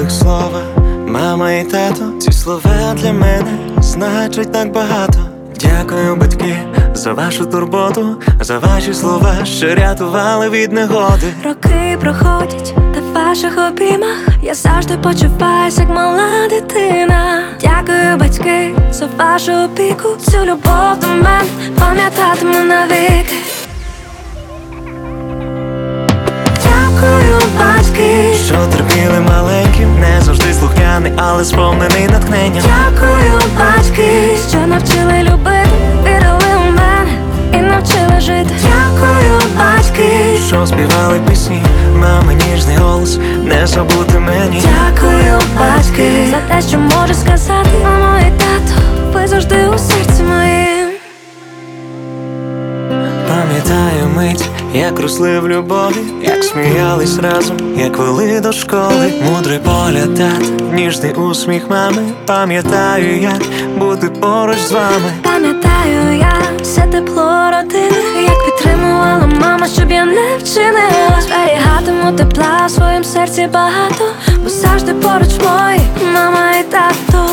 любих слова, мама і тато. Ці слова для мене значать так багато. Дякую, батьки, за вашу турботу, за ваші слова, що рятували від негоди. Роки проходять, та в ваших обіймах я завжди почуваюсь, як мала дитина. Дякую, батьки, за вашу опіку. Цю любов до мене пам'ятатиму навіки. Дякую, батьки, що терпіли маленьким, не завжди слухняний, але сповнений натхненням. Дякую, батьки, що навчили любити, вірили у мене і навчили жити. Дякую, батьки, що співали пісні, мами ніжний голос, не забути мені. Дякую, батьки, за те, що можу сказати, мамо і тато, ви завжди у серці моїм. Пам'ятаю мить, як росли в любові, як сміялись разом, як вели до школи. Мудрий погляд тата, ніжний усміх мами. Пам'ятаю, як бути поруч з вами. Пам'ятаю я все тепло родини, як підтримувала мама, щоб я не вчинила. Зберігатиму тепла в своїм серці багато, бо завжди поруч мої мама і тато.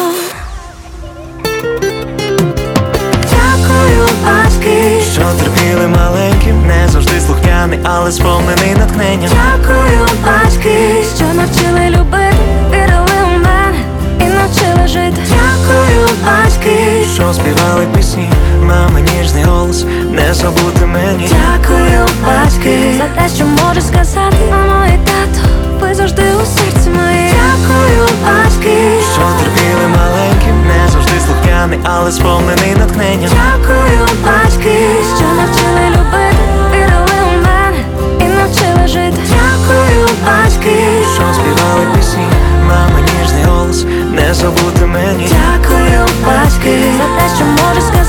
Дякую, батьки, що терпіли маленьким, не завжди слухняний, але сповнений натхненням. Дякую, батьки, що навчили любити, вірили у мене і навчили жити. Дякую, батьки, що співали пісні, мами ніжний голос, не забути мені. Дякую, батьки, за те, що можу сказати, мамо і тато, ви завжди у серці моїм. Дякую, батьки, що терпіли маленьким, не завжди слухняний, але сповнений натхненням. Дякую, батьки, що навчили любити, вірили у мене і навчили жити. Дякую, батьки, що співали пісні, мами ніжний голос, не забути мені. Дякую, батьки, за те, що можу сказати.